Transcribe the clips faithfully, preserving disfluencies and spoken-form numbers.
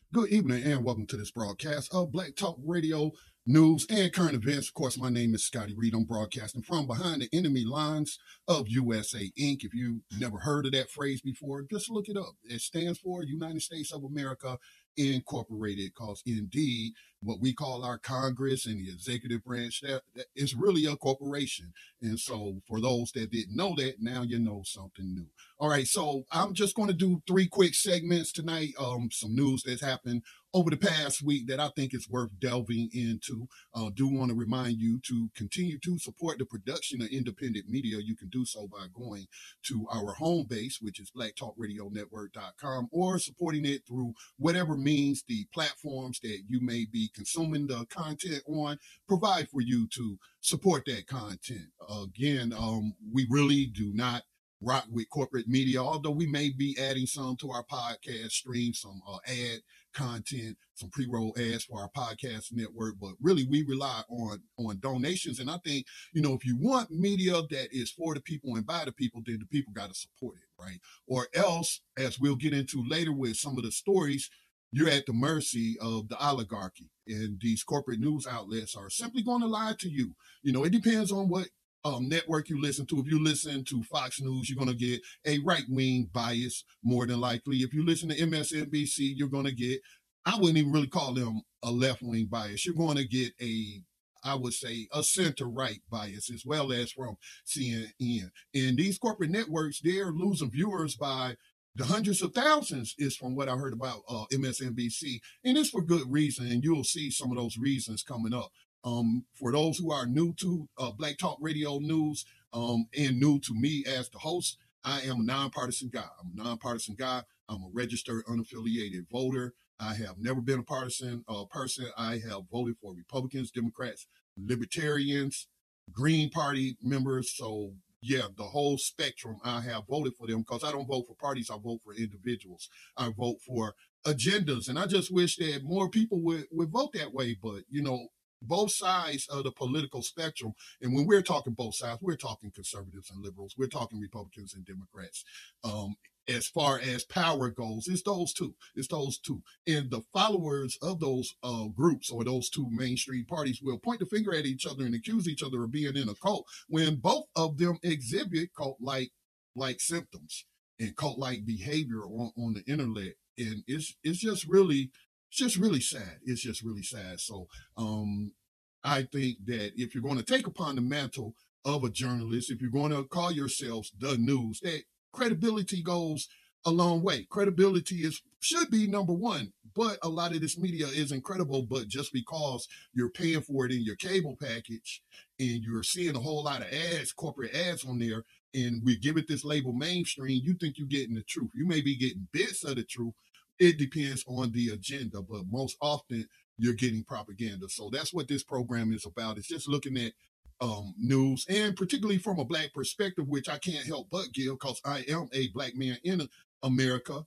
Good evening and welcome to this broadcast of Black Talk Radio news and current events. Of course, my name is Scotty Reed. I'm broadcasting from behind the enemy lines of U S A Incorporated. If you've never heard of that phrase before, just look it up. It stands for United States of America Incorporated, because indeed, what we call our Congress and the executive branch, that, that is really a corporation. And so for those that didn't know that, now you know something new. All right, so I'm just going to do three quick segments tonight. Um, some news that's happened over the past week that I think is worth delving into. Uh, do want to remind you to continue to support the production of independent media. You can do so by going to our home base, which is black talk radio network dot com, or supporting it through whatever means the platforms that you may be consuming the content on provide for you to support that content. Again, um, we really do not rock with corporate media, although we may be adding some to our podcast stream, some uh, ad content, some pre-roll ads for our podcast network, but really we rely on on donations. And I think, you know, if you want media that is for the people and by the people, then the people got to support it, right? Or else, as we'll get into later with some of the stories, you're at the mercy of the oligarchy, and these corporate news outlets are simply going to lie to you. You know, it depends on what Um, network you listen to. If you listen to Fox News, you're going to get a right-wing bias more than likely. If you listen to M S N B C, you're going to get, I wouldn't even really call them a left-wing bias. You're going to get a, I would say, a center-right bias, as well as from C N N. And these corporate networks, they're losing viewers by the hundreds of thousands, is from what I heard about uh, M S N B C. And it's for good reason, and you'll see some of those reasons coming up. Um, for those who are new to uh, Black Talk Radio News um, and new to me as the host, I am a nonpartisan guy. I'm a nonpartisan guy. I'm a registered unaffiliated voter. I have never been a partisan uh, person. I have voted for Republicans, Democrats, Libertarians, Green Party members. So, yeah, the whole spectrum, I have voted for them, because I don't vote for parties. I vote for individuals. I vote for agendas. And I just wish that more people would, would vote that way. But, you know, both sides of the political spectrum. And when we're talking both sides, we're talking conservatives and liberals. We're talking Republicans and Democrats. Um, as far as power goes, it's those two. It's those two. And the followers of those uh, groups or those two mainstream parties will point the finger at each other and accuse each other of being in a cult, when both of them exhibit cult-like like symptoms and cult-like behavior on, on the internet. And it's it's just really it's just really sad. It's just really sad. So um, I think that if you're going to take upon the mantle of a journalist, if you're going to call yourselves the news, that credibility goes a long way. Credibility is should be number one, but a lot of this media is incredible. But just because you're paying for it in your cable package and you're seeing a whole lot of ads, corporate ads on there, and we give it this label mainstream, you think you're getting the truth. You may be getting bits of the truth. It depends on the agenda, but most often you're getting propaganda. So that's what this program is about. It's just looking at um, news, and particularly from a Black perspective, which I can't help but give, because I am a Black man in America.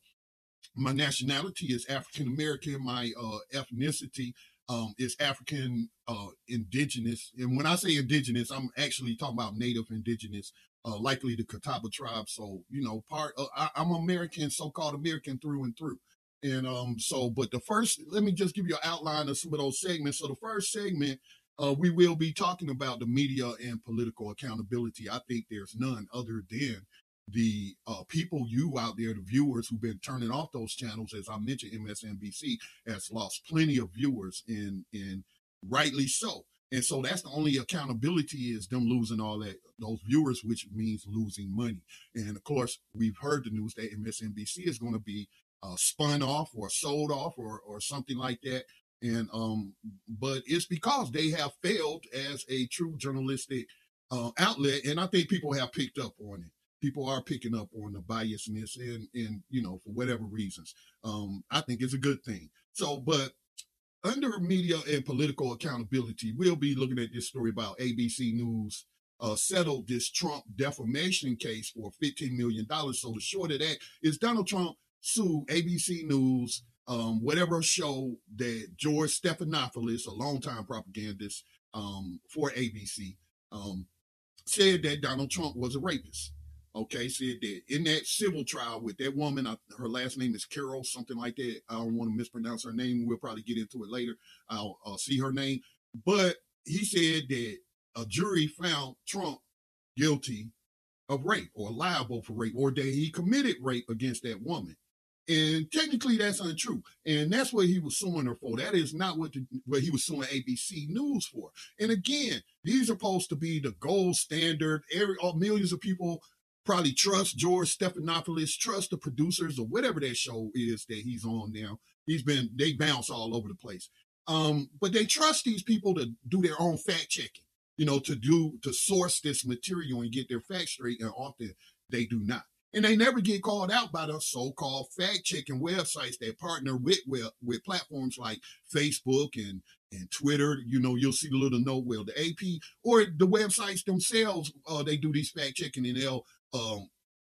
My nationality is African American. My uh, ethnicity um, is African uh, indigenous. And when I say indigenous, I'm actually talking about Native indigenous, uh, likely the Catawba tribe. So, you know, part uh, I, I'm American, so-called American through and through. And um, so, but the first, let me just give you an outline of some of those segments. So the first segment, uh, we will be talking about the media and political accountability. I think there's none other than the uh, people, you out there, the viewers who've been turning off those channels. As I mentioned, M S N B C has lost plenty of viewers, and and rightly so. And so that's the only accountability, is them losing all that those viewers, which means losing money. And of course, we've heard the news that M S N B C is going to be uh, spun off or sold off or or something like that. And um, but it's because they have failed as a true journalistic uh, outlet, and I think people have picked up on it. People are picking up on the biasness, and and you know, for whatever reasons, um, I think it's a good thing. So, but under media and political accountability, we'll be looking at this story about A B C News uh, settled this Trump defamation case for fifteen million dollars. So the short of that is Donald Trump sued A B C News, um, whatever show that George Stephanopoulos, a longtime propagandist um, for A B C, um, said that Donald Trump was a rapist. okay, said that in that civil trial with that woman, uh, her last name is Carol, something like that. I don't want to mispronounce her name. We'll probably get into it later. I'll, I'll see her name. But he said that a jury found Trump guilty of rape or liable for rape, or that he committed rape against that woman. And technically that's untrue. And that's what he was suing her for. That is not what, the, what he was suing A B C News for. And again, these are supposed to be the gold standard. Every, all, millions of people probably trust George Stephanopoulos, trust the producers or whatever that show is that he's on now. He's been, they bounce all over the place. Um, but they trust these people to do their own fact checking, you know, to do, to source this material and get their facts straight. And often they do not. And they never get called out by the so-called fact-checking websites that partner with, with with platforms like Facebook and, and Twitter. You know, you'll see the little note, well, the A P or the websites themselves, uh, they do these fact-checking and they'll um,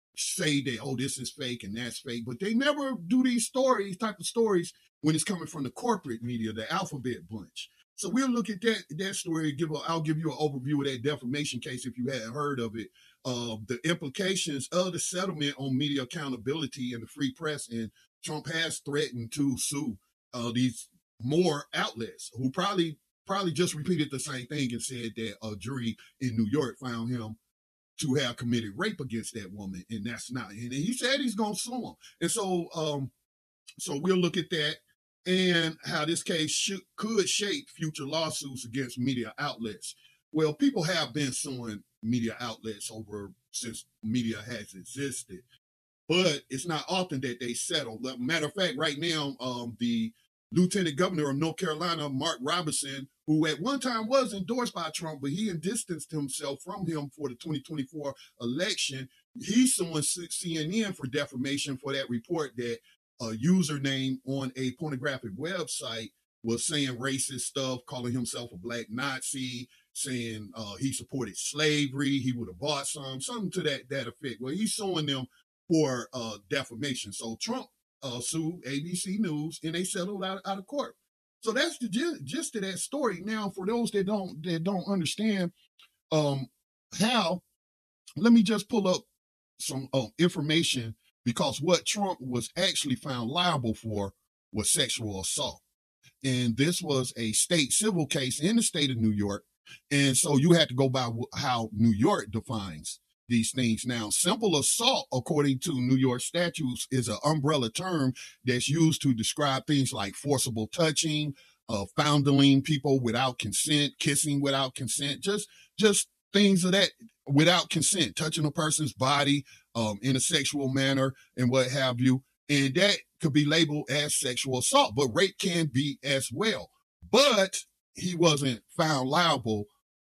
say that, oh, this is fake and that's fake. But they never do these stories, type of stories when it's coming from the corporate media, the alphabet bunch. So we'll look at that that story. Give a, I'll give you an overview of that defamation case if you hadn't heard of it. Uh, the implications of the settlement on media accountability and the free press, and Trump has threatened to sue uh, these more outlets who probably probably just repeated the same thing and said that a jury in New York found him to have committed rape against that woman, and that's not. And he said he's going to sue him, and so um, so we'll look at that and how this case should, could shape future lawsuits against media outlets. Well, people have been suing media outlets over since media has existed, but it's not often that they settle. Matter of fact, right now, um, the Lieutenant Governor of North Carolina, Mark Robinson, who at one time was endorsed by Trump, but he distanced himself from him for the twenty twenty-four election. He's suing C N N for defamation for that report that a username on a pornographic website was saying racist stuff, calling himself a black Nazi, saying uh, he supported slavery, he would have bought some, something to that, that effect. Well, he's suing them for uh, defamation. So Trump uh, sued A B C News and they settled out, out of court. So that's the gist of that story. Now, for those that don't that don't understand um, how, let me just pull up some uh, information, because what Trump was actually found liable for was sexual assault. And this was a state civil case in the state of New York. And so you had to go by how New York defines these things. Now, simple assault, according to New York statutes, is an umbrella term that's used to describe things like forcible touching, uh, fondling people without consent, kissing without consent, just, just things of that without consent, touching a person's body um, in a sexual manner and what have you. And that could be labeled as sexual assault, but rape can be as well. But he wasn't found liable,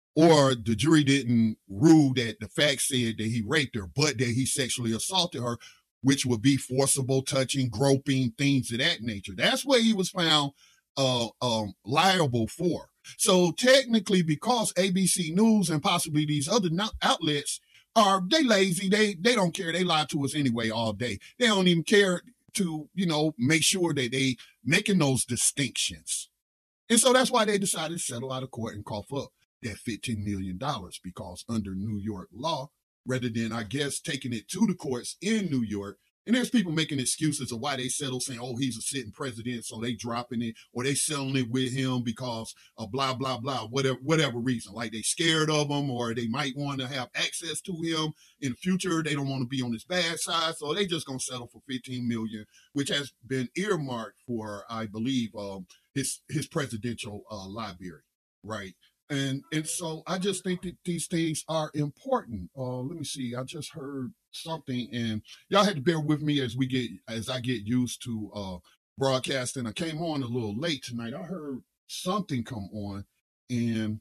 or the jury didn't rule that the facts said that he raped her, but that he sexually assaulted her, which would be forcible touching, groping, things of that nature. That's what he was found uh, um, liable for. So technically, because A B C News and possibly these other outlets are, they lazy, they they don't care, they lie to us anyway all day. They don't even care to, you know, make sure that they making those distinctions. And so that's why they decided to settle out of court and cough up that fifteen million dollars, because under New York law, rather than, I guess, taking it to the courts in New York, and there's people making excuses of why they settle, saying, oh, he's a sitting president, so they dropping it, or they selling it with him because of blah, blah, blah, whatever, whatever reason, like they scared of him, or they might want to have access to him in the future. They don't want to be on his bad side, so they just going to settle for fifteen million dollars, which has been earmarked for, I believe, um, his, his presidential uh, library, right? And and so I just think that these things are important. Uh, let me see. I just heard something, and y'all had to bear with me as we get as I get used to uh, broadcasting. I came on a little late tonight. I heard something come on, and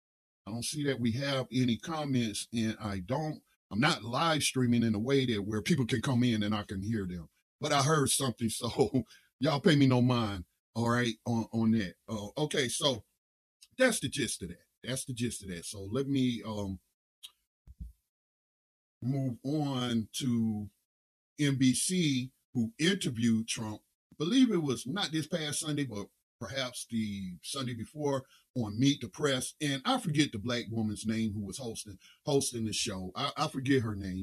I don't see that we have any comments, and I don't. I'm not live streaming in a way that where people can come in and I can hear them. But I heard something, so y'all pay me no mind. All right, on on that. Uh, okay, so. That's the gist of that. That's the gist of that. So let me um, move on to N B C, who interviewed Trump. I believe it was not this past Sunday, but perhaps the Sunday before, on Meet the Press. And I forget the black woman's name who was hosting hosting the show. I, I forget her name.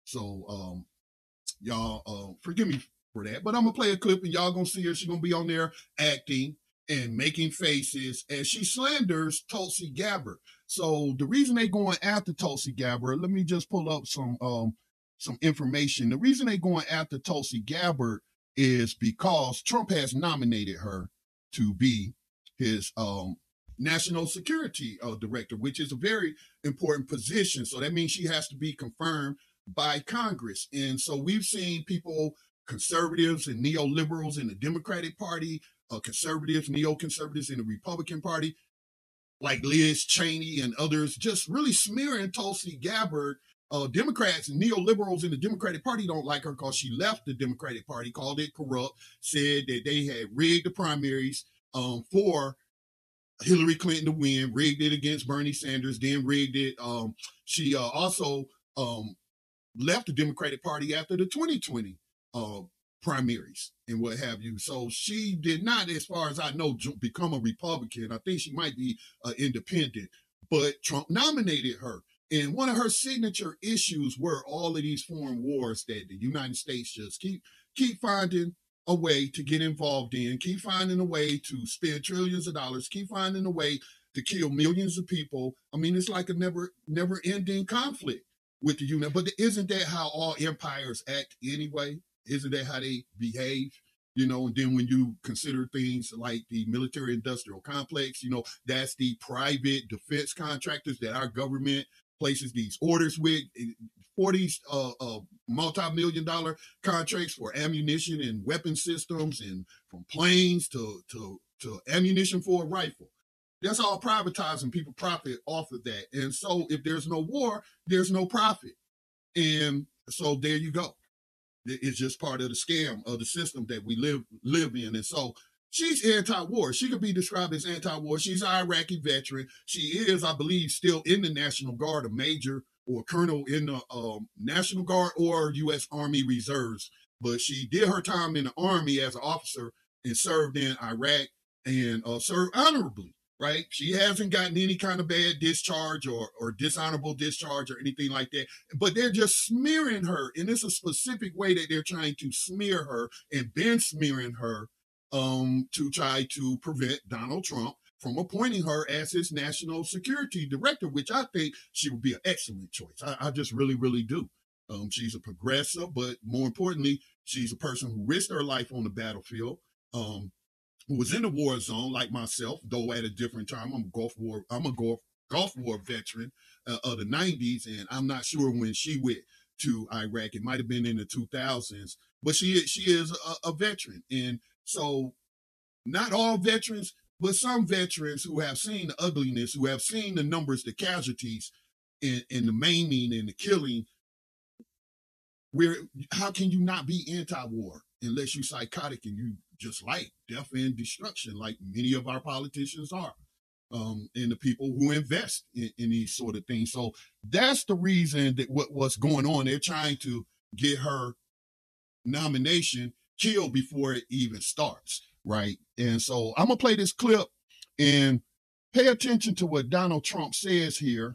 So um, y'all uh, forgive me for that, but I'm gonna play a clip and y'all gonna see her. She's gonna be on there acting and making faces as she slanders Tulsi Gabbard. So the reason they going after Tulsi Gabbard, let me just pull up some um some information. The reason they going after Tulsi Gabbard is because Trump has nominated her to be his um national security uh, director, which is a very important position. So that means she has to be confirmed by Congress. And so we've seen people, conservatives and neoliberals in the Democratic Party, uh, conservatives, neoconservatives in the Republican Party, like Liz Cheney and others, just really smearing Tulsi Gabbard. Uh, Democrats and neoliberals in the Democratic Party don't like her because she left the Democratic Party, called it corrupt, said that they had rigged the primaries um, for Hillary Clinton to win, rigged it against Bernie Sanders, then rigged it. Um, she uh, also um, left the Democratic Party after the twenty twenty uh, primaries and what have you. So she did not, as far as I know, become a Republican. I think she might be uh, independent, but Trump nominated her. And one of her signature issues were all of these foreign wars that the United States just keep keep finding a way to get involved in, keep finding a way to spend trillions of dollars, keep finding a way to kill millions of people. I mean, it's like a never never ending conflict with the Union. But isn't that how all empires act anyway? Isn't that how they behave? You know, and then when you consider things like the military industrial complex, you know, that's the private defense contractors that our government places these orders with, for these uh, uh, multi-million dollar contracts for ammunition and weapon systems, and from planes to, to, to ammunition for a rifle. That's all privatized and people profit off of that. And so if there's no war, there's no profit. And so there you go. It's just part of the scam of the system that we live live in. And so she's anti-war. She could be described as anti-war. She's an Iraqi veteran. She is, I believe, still in the National Guard, a major or colonel in the um, National Guard or U S Army Reserves. But she did her time in the Army as an officer and served in Iraq and uh, served honorably. Right? She hasn't gotten any kind of bad discharge or, or dishonorable discharge or anything like that. But they're just smearing her. And it's a specific way that they're trying to smear her and been smearing her um, to try to prevent Donald Trump from appointing her as his national security director, which I think she would be an excellent choice. I, I just really, really do. Um, she's a progressive, but more importantly, she's a person who risked her life on the battlefield. Um, who was in the war zone like myself, though at a different time. I'm a Gulf War, I'm a Gulf, Gulf War veteran uh, of the nineties, and I'm not sure when she went to Iraq. It might have been in the two thousands, but she she is a, a veteran. And so not all veterans, but some veterans who have seen the ugliness, who have seen the numbers, the casualties, and, and the maiming and the killing, where how can you not be anti-war unless you're psychotic and you just like death and destruction, like many of our politicians are, um, and the people who invest in, in these sort of things. So that's the reason that what, what's going on. They're trying to get her nomination killed before it even starts, right? And so I'm gonna play this clip and pay attention to what Donald Trump says here.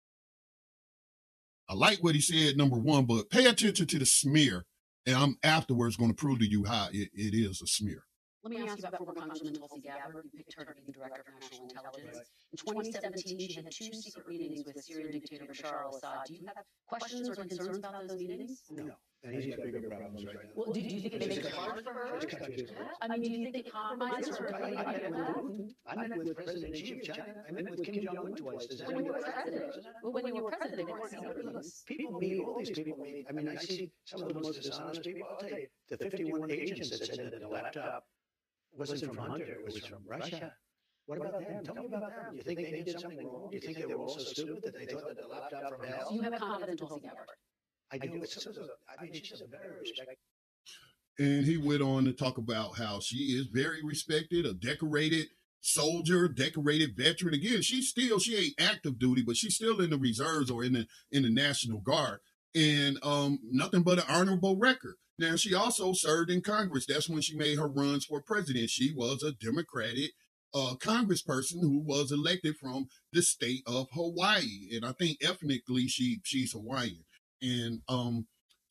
I like what he said, number one, but pay attention to the smear, and I'm afterwards going to prove to you how it, it is a smear. Let me ask you about former Congresswoman Tulsi Gabbard. You picked her to be the director of national intelligence. In twenty seventeen, she had two secret meetings with Syrian dictator Bashar al-Assad. Do you have questions or concerns about those meetings? No. And he's got bigger problems right now. Well, do, do you think it makes it hard for her? I mean, do you think it compromises her? I, I, I, I met with President Xi of China. I met with Kim Jong-un twice. Does when you were president. Well, when you were president, they weren't secret meetings. People meet, all these people meet. I mean, I see some of the most dishonest people. I'll tell you, the fifty-one agents that said that the laptop wasn't from Hunter, it was from Russia. What about them? Tell me about them. Do you think they did something wrong? Do you think they were also stupid that they thought that the laptop from hell? So you have confidence in Tulsi Gabbard? I do. It's, it's, I mean, she's a very respected. And he went on to talk about how she is very respected, a decorated soldier, decorated veteran. Again, she's still, she ain't active duty, but she's still in the reserves or in the in the National Guard. And um, nothing but an honorable record. Now, she also served in Congress. That's when she made her runs for president. She was a Democratic uh, congressperson who was elected from the state of Hawaii. And I think ethnically she she's Hawaiian. And um,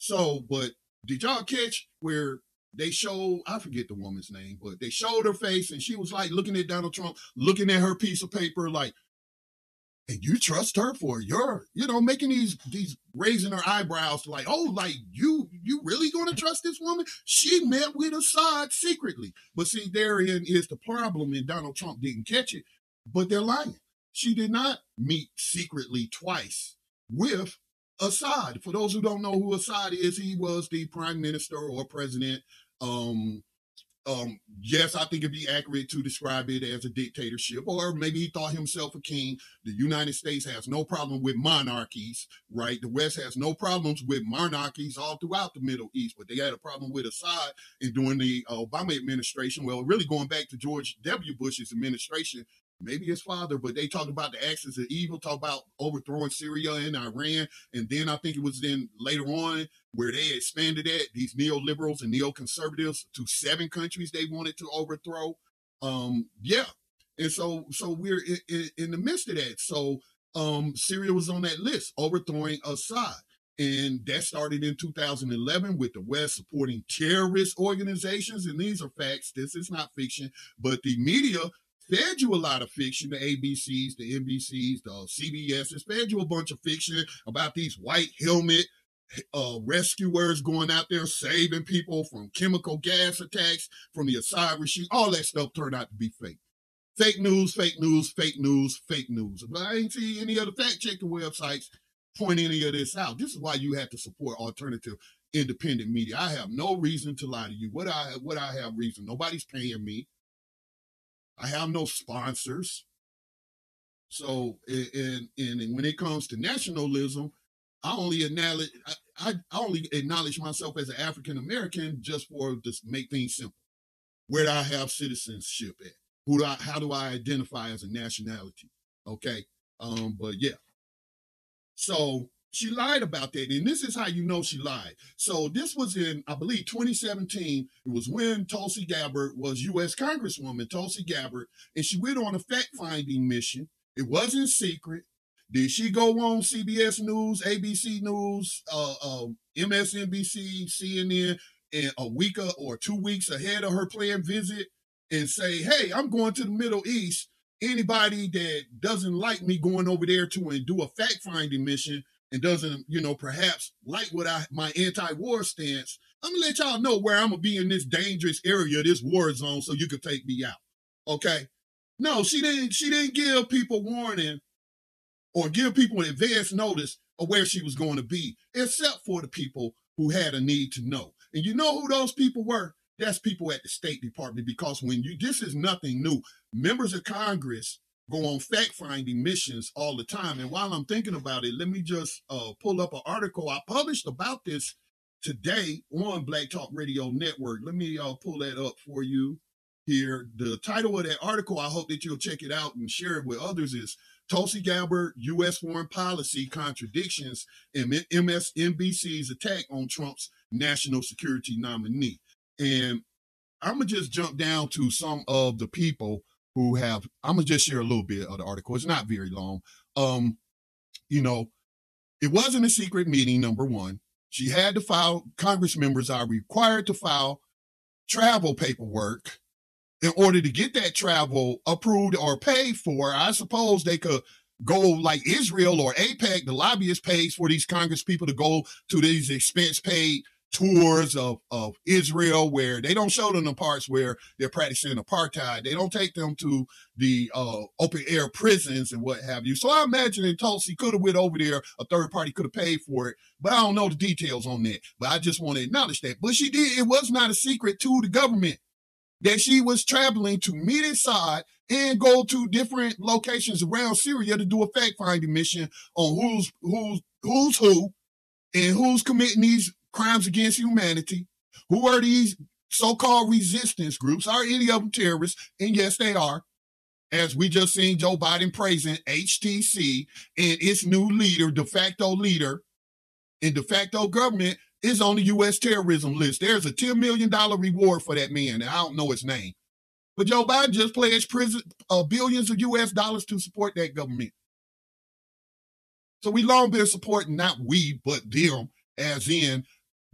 So, but did y'all catch where they showed, I forget the woman's name, but they showed her face and she was like looking at Donald Trump, looking at her piece of paper like, and you trust her for your, you know, making these, these raising her eyebrows like, oh, like you, you really going to trust this woman? She met with Assad secretly. But see, therein is the problem, and Donald Trump didn't catch it, but they're lying. She did not meet secretly twice with Assad. For those who don't know who Assad is, he was the prime minister or president. Um, Um, yes, I think it'd be accurate to describe it as a dictatorship, or maybe he thought himself a king. The United States has no problem with monarchies, right? The West has no problems with monarchies all throughout the Middle East, but they had a problem with Assad. And during the uh, Obama administration, well, really going back to George W. Bush's administration, maybe his father, but they talked about the axis of evil, talk about overthrowing Syria and Iran. And then I think it was then later on where they expanded that, these neoliberals and neoconservatives, to seven countries they wanted to overthrow. Um, yeah. And so, so we're in, in, in the midst of that. So um, Syria was on that list, overthrowing Assad. And that started in two thousand eleven with the West supporting terrorist organizations. And these are facts. This is not fiction, but the media fed you a lot of fiction, the A B Cs, the N B Cs, the C B Ss, fed you a bunch of fiction about these white helmet uh, rescuers going out there saving people from chemical gas attacks from the Assad regime. All that stuff turned out to be fake. Fake news, fake news, fake news, fake news. But I ain't see any other fact-checking websites point any of this out. This is why you have to support alternative independent media. I have no reason to lie to you. What I what I have reason? Nobody's paying me. I have no sponsors. So, and, and, and when it comes to nationalism, I only acknowledge, I, I only acknowledge myself as an African-American just for to make things simple. Where do I have citizenship at? Who do I, how do I identify as a nationality? Okay. Um, but yeah. So she lied about that. And this is how you know she lied. So this was in, I believe, twenty seventeen. It was when Tulsi Gabbard was U S Congresswoman, Tulsi Gabbard, and she went on a fact-finding mission. It wasn't secret. Did she go on C B S News, A B C News, uh, uh, M S N B C, C N N, and a week or two weeks ahead of her planned visit and say, hey, I'm going to the Middle East. Anybody that doesn't like me going over there to and do a fact-finding mission and doesn't, you know, perhaps like what I, my anti-war stance, I'm gonna let y'all know where I'm gonna be in this dangerous area, this war zone, so you can take me out. Okay? No, she didn't, she didn't give people warning or give people an advance notice of where she was going to be, except for the people who had a need to know. And you know who those people were? That's people at the State Department, because when you, this is nothing new. Members of Congress go on fact-finding missions all the time. And while I'm thinking about it, let me just uh, pull up an article I published about this today on Black Talk Radio Network. Let me uh, pull that up for you here. The title of that article, I hope that you'll check it out and share it with others, is Tulsi Gabbard, U S Foreign Policy Contradictions, and M S N B C's Attack on Trump's National Security Nominee. And I'm going to just jump down to some of the people who have, I'm going to just share a little bit of the article. It's not very long. Um, you know, it wasn't a secret meeting, number one. She had to file, Congress members are required to file travel paperwork in order to get that travel approved or paid for. I suppose they could go like Israel or AIPAC, the lobbyist pays for these Congress people to go to these expense paid tours of, of Israel, where they don't show them the parts where they're practicing apartheid. They don't take them to the uh, open air prisons and what have you. So I imagine that Tulsi could have went over there. A third party could have paid for it, but I don't know the details on that. But I just want to acknowledge that. But she did. It was not a secret to the government that she was traveling to meet Assad and go to different locations around Syria to do a fact-finding mission on who's who's who's who and who's committing these crimes against humanity. Who are these so-called resistance groups? Are any of them terrorists? And yes, they are. As we just seen Joe Biden praising H T C and its new leader, de facto leader, and de facto government is on the U S terrorism list. There's a ten million dollars reward for that man. And I don't know his name. But Joe Biden just pledged prison, uh, billions of U S dollars to support that government. So we long been supporting, not we, but them, as in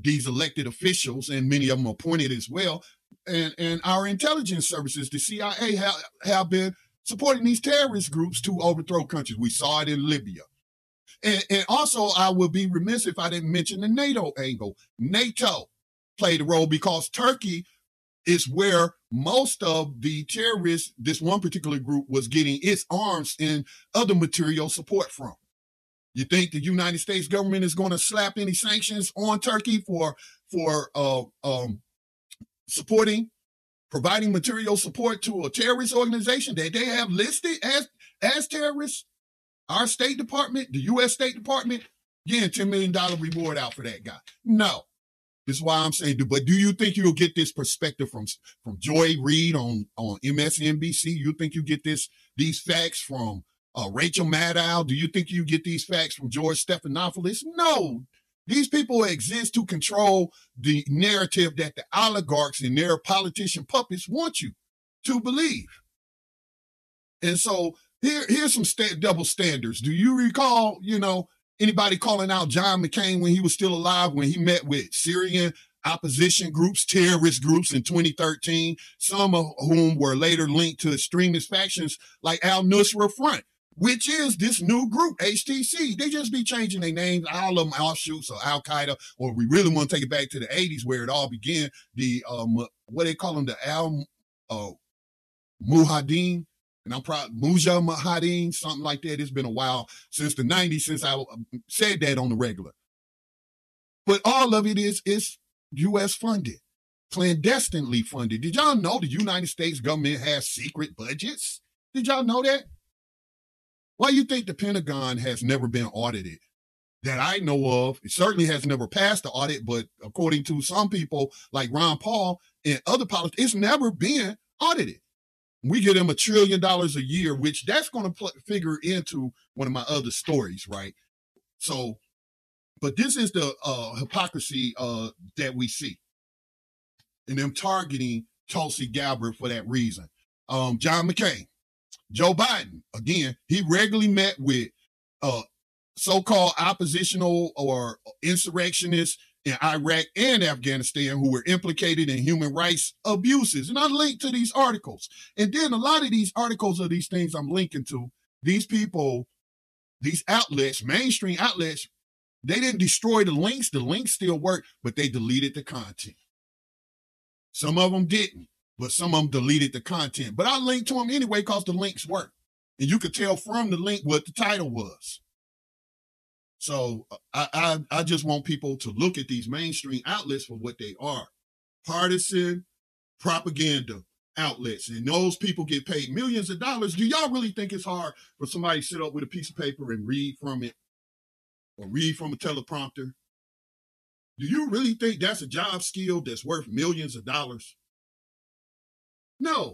these elected officials, and many of them appointed as well, and, and our intelligence services, the C I A, have, have been supporting these terrorist groups to overthrow countries. We saw it in Libya. And, and also, I would be remiss if I didn't mention the NATO angle. NATO played a role because Turkey is where most of the terrorists, this one particular group, was getting its arms and other material support from. You think the United States government is going to slap any sanctions on Turkey for for uh, um, supporting, providing material support to a terrorist organization that they have listed as as terrorists? Our State Department, the U S State Department, getting ten million dollars reward out for that guy. No. This is why I'm saying, but do you think you'll get this perspective from, from Joy Reid on, on M S N B C? You think you get this these facts from uh, Rachel Maddow? Do you think you get these facts from George Stephanopoulos? No. These people exist to control the narrative that the oligarchs and their politician puppets want you to believe. And so here, here's some sta- double standards. Do you recall, you know, anybody calling out John McCain when he was still alive, when he met with Syrian opposition groups, terrorist groups in twenty thirteen, some of whom were later linked to extremist factions like Al-Nusra Front, which is this new group, H T C. They just be changing their names, all of them offshoots of Al-Qaeda, or we really want to take it back to the eighties where it all began, the, um, what they call them, the Al uh, Mujahideen. And I'm proud, Mujahideen, something like that. It's been a while since the nineties, since I said that on the regular. But all of it is, is U S funded, clandestinely funded. Did y'all know the United States government has secret budgets? Did y'all know that? Why do you think the Pentagon has never been audited? That I know of, it certainly has never passed the audit, but according to some people like Ron Paul and other politicians, it's never been audited. We give them a trillion dollars a year, which that's going to pl- figure into one of my other stories, right? So, but this is the uh, hypocrisy uh, that we see. And them targeting Tulsi Gabbard for that reason. Um, John McCain, Joe Biden, again, he regularly met with uh, so-called oppositional or insurrectionists in Iraq and Afghanistan who were implicated in human rights abuses. And I linked to these articles. And then a lot of these articles of these things I'm linking to, these people, these outlets, mainstream outlets, they didn't destroy the links. The links still work, but they deleted the content. Some of them didn't, but some of them deleted the content. But I linked to them anyway because the links work. And you could tell from the link what the title was. So I, I, I just want people to look at these mainstream outlets for what they are. Partisan propaganda outlets. And those people get paid millions of dollars. Do y'all really think it's hard for somebody to sit up with a piece of paper and read from it? Or read from a teleprompter? Do you really think that's a job skill that's worth millions of dollars? No,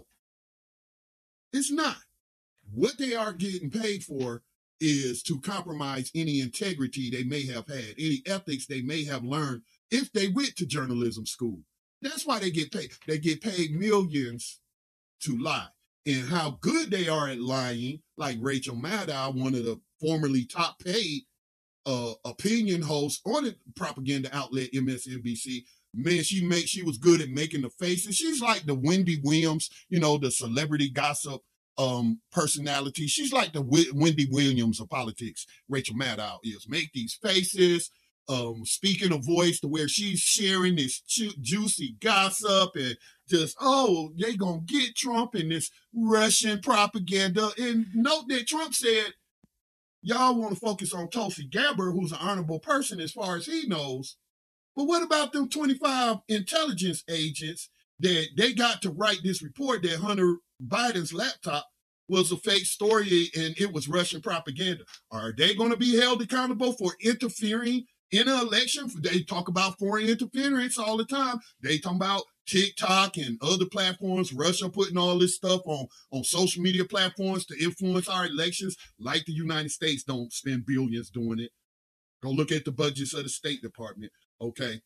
it's not. What they are getting paid for is to compromise any integrity they may have had, any ethics they may have learned if they went to journalism school. That's why they get paid. They get paid millions to lie. And how good they are at lying, like Rachel Maddow, one of the formerly top paid uh, opinion hosts on the propaganda outlet M S N B C. Man, she made, she was good at making the faces. She's like the Wendy Williams, you know, the celebrity gossip um, personality. She's like the w- Wendy Williams of politics. Rachel Maddow is. Make these faces, um, speaking a voice to where she's sharing this ju- juicy gossip and just, oh, they gonna get Trump and this Russian propaganda. And note that Trump said, y'all want to focus on Tulsi Gabbard, who's an honorable person as far as he knows. But what about them twenty-five intelligence agents that they got to write this report that Hunter Biden's laptop was a fake story and it was Russian propaganda? Are they going to be held accountable for interfering in an election? They talk about foreign interference all the time. They talk about TikTok and other platforms, Russia putting all this stuff on, on social media platforms to influence our elections, like the United States don't spend billions doing it. Go look at the budgets of the State Department. Okay.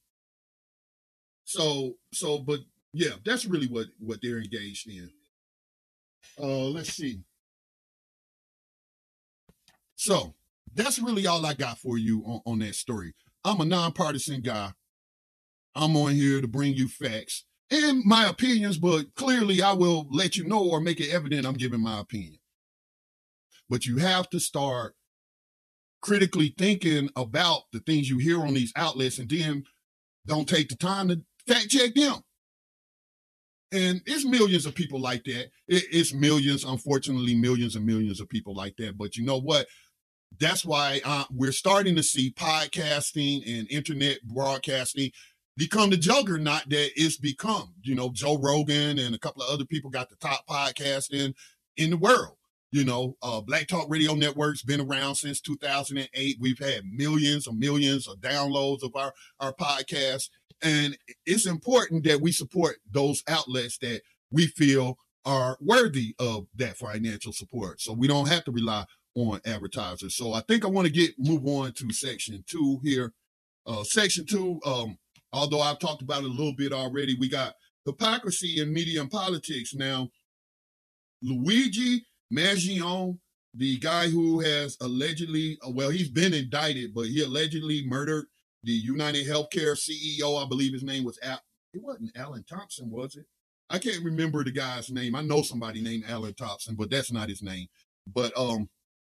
So, so, but yeah, that's really what, what they're engaged in. Uh, let's see. So that's really all I got for you on, on that story. I'm a nonpartisan guy. I'm on here to bring you facts and my opinions, but clearly I will let you know or make it evident I'm giving my opinion. But you have to start critically thinking about the things you hear on these outlets and then don't take the time to fact check them. And it's millions of people like that. It, it's millions, unfortunately, millions and millions of people like that. But you know what? That's why uh, we're starting to see podcasting and internet broadcasting become the juggernaut that it's become. You know, Joe Rogan and a couple of other people got the top podcasting in the world. You know, uh, Black Talk Radio Network's been around since two thousand eight. We've had millions and millions of downloads of our, our podcast. And it's important that we support those outlets that we feel are worthy of that financial support. So we don't have to rely on advertisers. So I think I want to get move on to section two here. Uh, section two, um, although I've talked about it a little bit already, we got hypocrisy in media and politics. Now, Luigi Mangione, the guy who has allegedly, well, he's been indicted, but he allegedly murdered the United Healthcare C E O. I believe his name was Al. It wasn't Alan Thompson, was it? I can't remember the guy's name. I know somebody named Alan Thompson, but that's not his name. But um,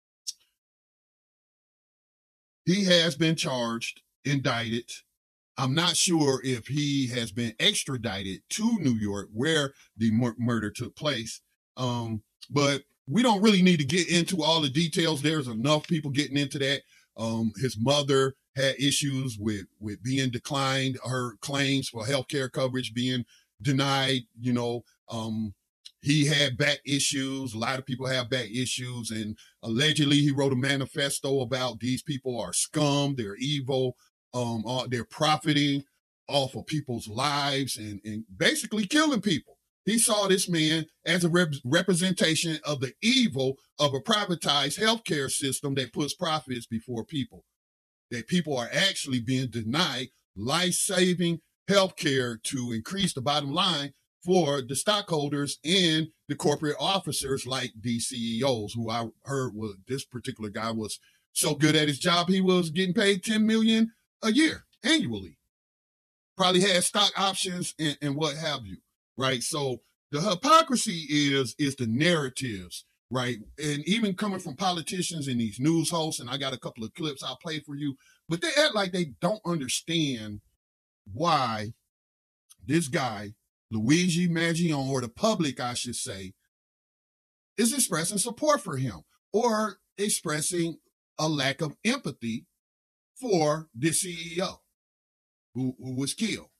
he has been charged, indicted. I'm not sure if he has been extradited to New York, where the mur- murder took place. Um, but we don't really need to get into all the details. There's enough people getting into that. Um, his mother had issues with, with being declined, her claims for healthcare coverage being denied. You know, um, he had back issues. A lot of people have back issues. And allegedly he wrote a manifesto about these people are scum, they're evil, um, uh, they're profiting off of people's lives and, and basically killing people. He saw this man as a rep- representation of the evil of a privatized healthcare system that puts profits before people, that people are actually being denied life-saving healthcare to increase the bottom line for the stockholders and the corporate officers like these C E Os, who I heard was this particular guy was so good at his job, he was getting paid ten million dollars a year annually. Probably had stock options and, and what have you, right? So the hypocrisy is, is the narratives, right? And even coming from politicians and these news hosts, and I got a couple of clips I'll play for you, but they act like they don't understand why this guy, Luigi Mangione, or the public, I should say, is expressing support for him or expressing a lack of empathy for the C E O who, who was killed.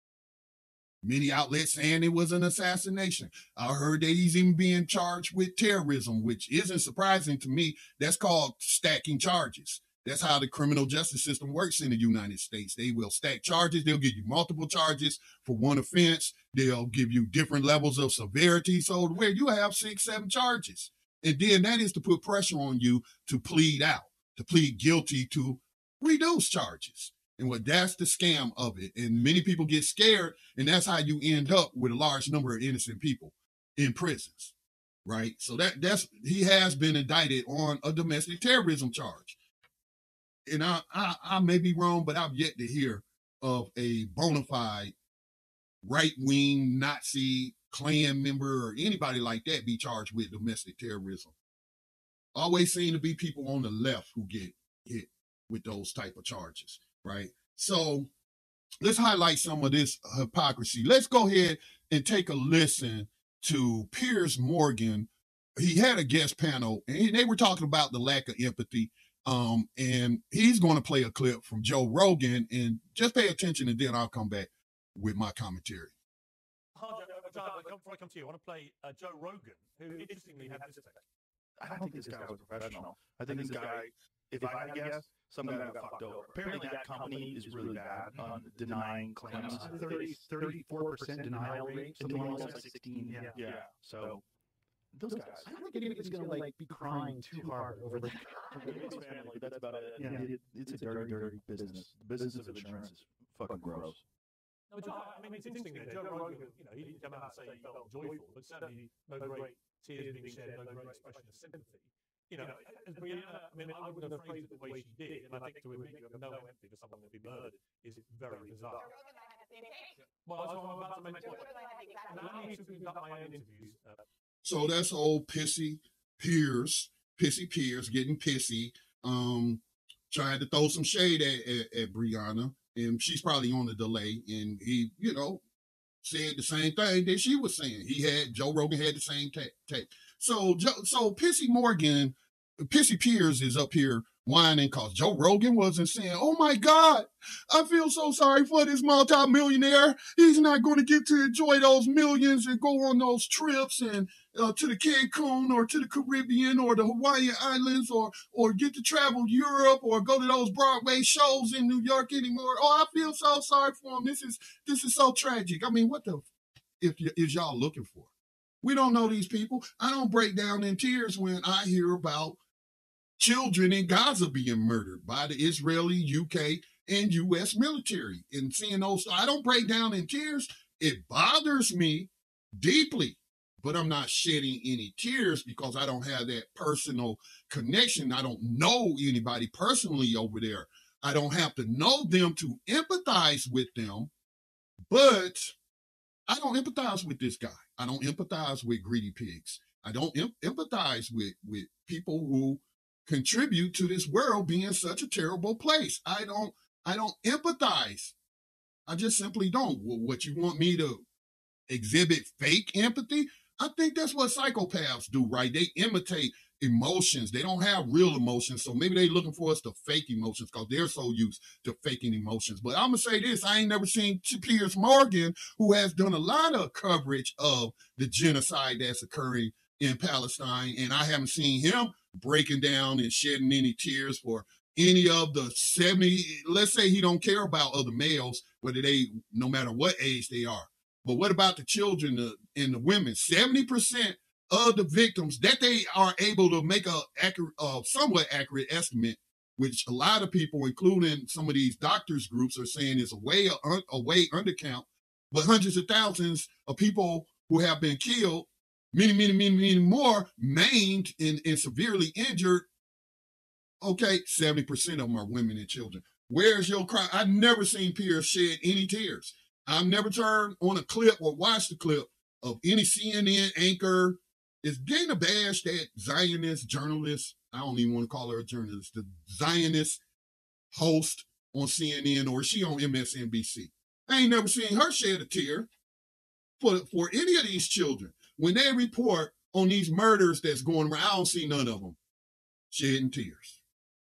Many outlets saying it was an assassination. I heard that he's even being charged with terrorism, which isn't surprising to me. That's called stacking charges. That's how the criminal justice system works in the United States. They will stack charges. They'll give you multiple charges for one offense. They'll give you different levels of severity. So where you have six, seven charges. And then that is to put pressure on you to plead out, to plead guilty to reduce charges. And what that's the scam of it. And many people get scared, and that's how you end up with a large number of innocent people in prisons, right? So that that's he has been indicted on a domestic terrorism charge. And I, I, I may be wrong, but I've yet to hear of a bona fide right-wing Nazi Klan member or anybody like that be charged with domestic terrorism. Always seem to be people on the left who get hit with those type of charges, right? So let's highlight some of this hypocrisy. Let's go ahead and take a listen to Piers Morgan. He had a guest panel, and he, they were talking about the lack of empathy. Um, and he's going to play a clip from Joe Rogan, and just pay attention, and then I'll come back with my commentary. John, before I come to you, I want to play uh, Joe Rogan, who interestingly had this take. I don't think this guy was a professional. I think this guy, if I had to guess, some guy got fucked over. Apparently that company is really bad on denying claims. thirty, thirty-four percent denial rate, something almost like sixteen. Yeah. Yeah, so those guys. I don't think anybody's gonna like be crying too hard over that. His family, that's about it. Yeah. It, it's a dirty, dirty business. The business of insurance is fucking gross. No, John, I mean, it's interesting that Joe Rogan, you know, he didn't come out and say he felt joyful, but certainly no great tears being shed, no great expression of sympathy. You know, as Brianna, I mean, I wouldn't have phrased it the way she did, and I think to admit you have no empathy for someone that be murdered is very bizarre. Joe Rogan might have Well, that's what I'm about to make. Allow me to conduct my own interviews. Uh, So that's old pissy Piers, pissy Piers getting pissy, um, trying to throw some shade at, at, at Brianna, and she's probably on the delay. And he, you know, said the same thing that she was saying. He had Joe Rogan had the same take. take. So, so Pissy Morgan, Pissy Piers is up here whining because Joe Rogan wasn't saying, "Oh my God, I feel so sorry for this multimillionaire. He's not going to get to enjoy those millions and go on those trips and uh, to the Cancun or to the Caribbean or the Hawaiian Islands or or get to travel Europe or go to those Broadway shows in New York anymore. Oh, I feel so sorry for him. This is this is so tragic." I mean, what the if is y'all looking for? We don't know these people. I don't break down in tears when I hear about children in Gaza being murdered by the Israeli, U K, and U S military. And seeing those, I don't break down in tears. It bothers me deeply, but I'm not shedding any tears because I don't have that personal connection. I don't know anybody personally over there. I don't have to know them to empathize with them, but I don't empathize with this guy. I don't empathize with greedy pigs. I don't em- empathize with, with people who contribute to this world being such a terrible place. I don't, I don't empathize. I just simply don't. What you want me to exhibit fake empathy? I think that's what psychopaths do, right? They imitate emotions. They don't have real emotions. So maybe they're looking for us to fake emotions because they're so used to faking emotions. But I'm going to say this. I ain't never seen Piers Morgan, who has done a lot of coverage of the genocide that's occurring in Palestine. And I haven't seen him breaking down and shedding any tears for any of the seventy, let's say he don't care about other males, whether they, no matter what age they are. But what about the children and the women? seventy percent of the victims that they are able to make a accurate, uh, somewhat accurate estimate, which a lot of people, including some of these doctors groups, are saying is a way, a way undercount, but hundreds of thousands of people who have been killed, many, many, many, many more maimed and, and severely injured. Okay, seventy percent of them are women and children. Where's your cry? I've never seen Piers shed any tears. I've never turned on a clip or watched a clip of any C N N anchor. Is Dana Bash that Zionist journalist? I don't even want to call her a journalist. The Zionist host on C N N, or is she on M S N B C? I ain't never seen her shed a tear for, for any of these children. When they report on these murders that's going around, I don't see none of them shedding tears.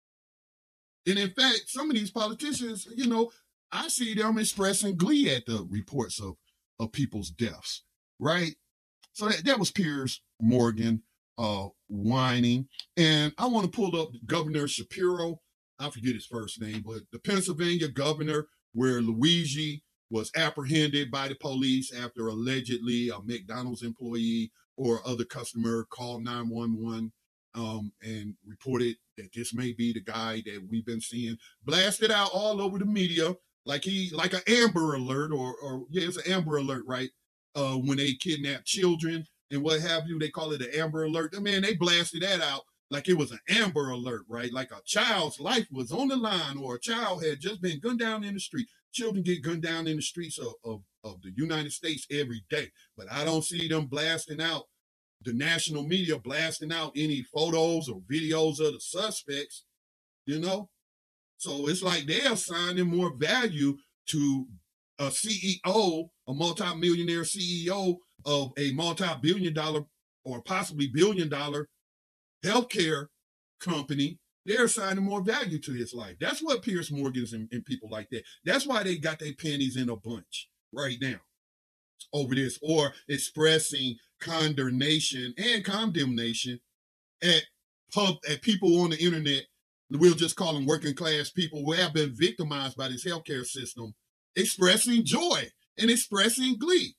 And in fact, some of these politicians, you know, I see them expressing glee at the reports of, of people's deaths, right? So that, that was Piers Morgan uh, whining. And I want to pull up Governor Shapiro. I forget his first name, but the Pennsylvania governor, where Luigi was apprehended by the police after allegedly a McDonald's employee or other customer called nine one one um, and reported that this may be the guy that we've been seeing blasted out all over the media, like he, like an Amber Alert, or, or yeah, it's an Amber Alert, right? Uh, when they kidnap children and what have you, they call it an Amber Alert. I mean, they blasted that out like it was an Amber Alert, right? Like a child's life was on the line, or a child had just been gunned down in the street. Children get gunned down in the streets of, of, of the United States every day, but I don't see them blasting out, the national media blasting out any photos or videos of the suspects, you know? So it's like they're assigning more value to a C E O, a multi-millionaire C E O of a multi-billion dollar or possibly billion dollar healthcare company. They're assigning more value to his life. That's what Piers Morgan's and, and people like that. That's why they got their pennies in a bunch right now over this, or expressing condemnation and condemnation at pub at people on the internet. We'll just call them working class people who have been victimized by this healthcare system, expressing joy and expressing glee,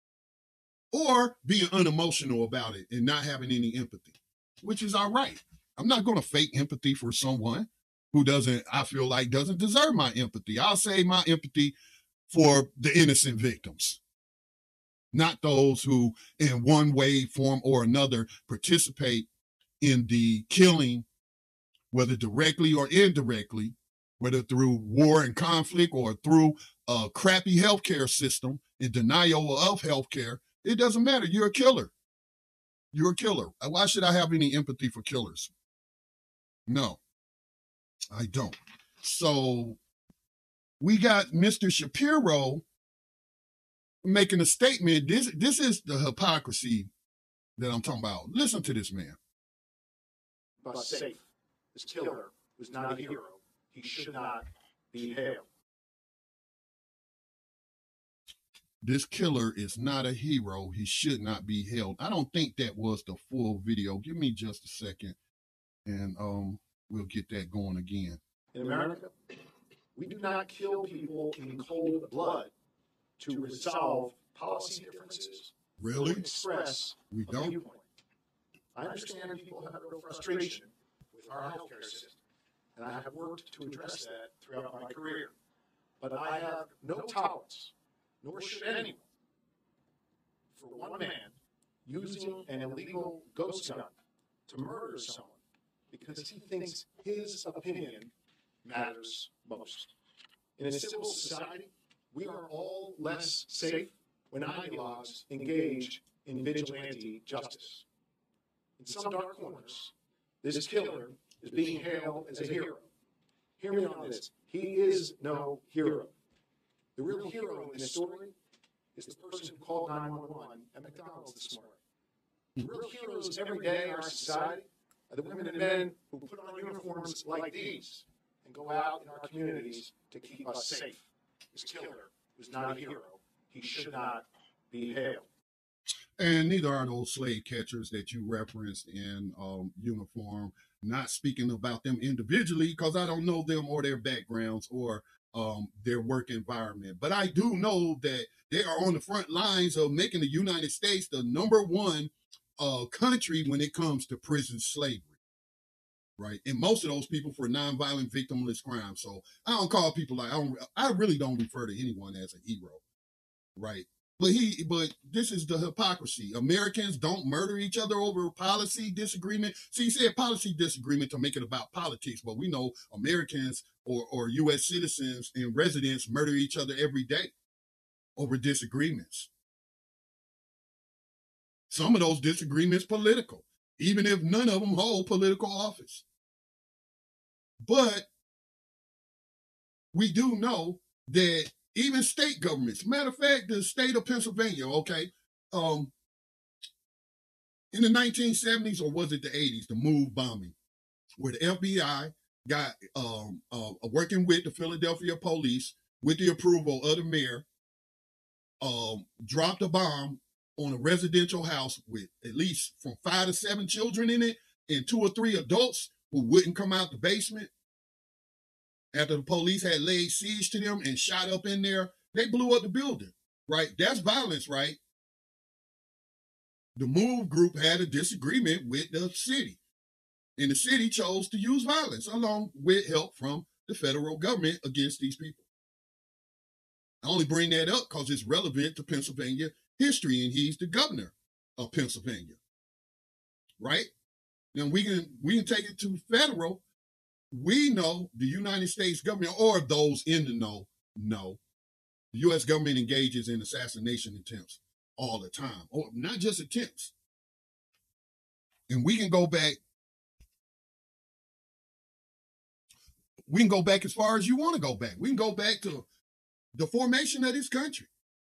or being unemotional about it and not having any empathy, which is all right. I'm not going to fake empathy for someone who doesn't, I feel like, doesn't deserve my empathy. I'll save my empathy for the innocent victims, not those who in one way, form, or another participate in the killing, whether directly or indirectly, whether through war and conflict or through a crappy healthcare system and denial of healthcare. It doesn't matter. You're a killer. You're a killer. Why should I have any empathy for killers? No, I don't. So we got Mister Shapiro making a statement. This, this is the hypocrisy that I'm talking about. Listen to this man. But safe. This killer was not a hero. He should not be hailed. This killer is not a hero. He should not be held. I don't think that was the full video. Give me just a second, and um, we'll get that going again. In America, we do not kill people in cold blood to resolve policy differences. Really? Or express We a don't? viewpoint. I understand people have real frustration with our healthcare system, and I have worked to address that throughout my career. But I have no tolerance, nor should anyone, for one man using an illegal ghost gun to murder someone because he thinks his opinion matters most. In a civil society, we are all less safe when ideologues engage in vigilante justice. In some dark corners, this killer is being hailed as a hero. Hear me on this. He is no hero. The real hero in this story is the person who called nine one one at McDonald's this morning. The real heroes every day in our society are the women and men who put on uniforms like these and go out in our communities to keep us safe. This killer was not a hero. He should not be hailed. And neither are those slave catchers that you referenced in um, uniform. Not speaking about them individually because I don't know them or their backgrounds or um, their work environment. But I do know that they are on the front lines of making the United States the number one uh, country when it comes to prison slavery. Right. And most of those people for nonviolent victimless crime. So I don't call people like, I don't, I really don't refer to anyone as a hero. Right. But he, but this is the hypocrisy. Americans don't murder each other over policy disagreement. See, he said policy disagreement to make it about politics, but we know Americans or, or U S citizens and residents murder each other every day over disagreements. Some of those disagreements political, even if none of them hold political office. But we do know that even state governments, matter of fact, the state of Pennsylvania, okay, um, in the nineteen seventies, or was it the eighties, the MOVE bombing, where the F B I got um, uh, working with the Philadelphia police with the approval of the mayor, um, dropped a bomb on a residential house with at least from five to seven children in it and two or three adults who wouldn't come out the basement. After the police had laid siege to them and shot up in there, they blew up the building, right? That's violence, right? The MOVE group had a disagreement with the city, and the city chose to use violence along with help from the federal government against these people. I only bring that up because it's relevant to Pennsylvania history, and he's the governor of Pennsylvania, right? Now we can we can take it to federal. We know the United States government, or those in the know, know the U S government engages in assassination attempts all the time, or not just attempts. And we can go back. We can go back as far as you want to go back. We can go back to the formation of this country.